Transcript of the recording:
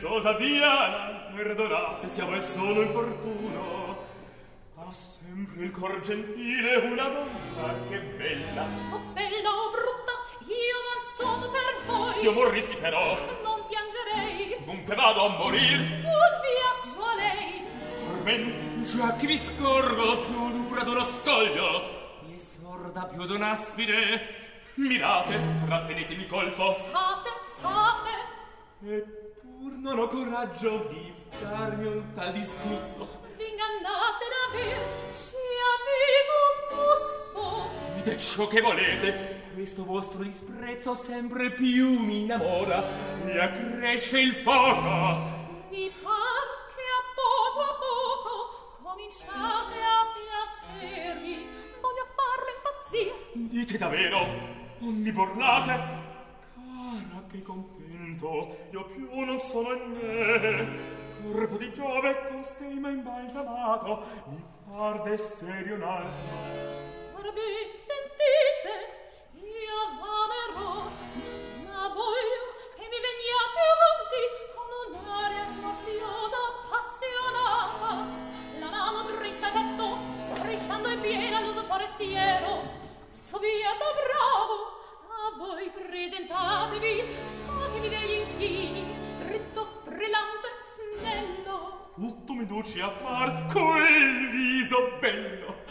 vezzosa Diana, perdonate se a voi sono importuno. Ha sempre il cor gentile una donna che bella. O bella o brutta, io non sono per voi. Se io morrissi però, non piangerei. dunque vado a morir. Un viaggio a lei. Ormen, già che vi scorgo più dura d'uno scoglio e sorda più d'un'aspide. Mirate, trattenetemi colpo. Fate, fate. Eppur non ho coraggio di farmi un tal disgusto. V'ingannate d'aver, ci avevo gusto. Dite ciò che volete, questo vostro disprezzo sempre più mi innamora e accresce il fuoco. Mi par che a poco cominciate a piacermi. Voglio farlo impazzire. Dite davvero, o mi borlate? Cara, che contento, io più non sono in me. Corpo di Giove costei m'ha imbalsamato, mi par d'essere un altro. Orbene, sentite, io v'amerò, ma voglio che mi veniate avanti con un'aria smorfiosa, appassionata, la mano dritta al petto, strisciando in piena all'uso forestiero. Sovia da bravo, a voi presentatevi, fatemi degli infini, dritto, brillante, snello. Tutto mi duce a far quel viso bello.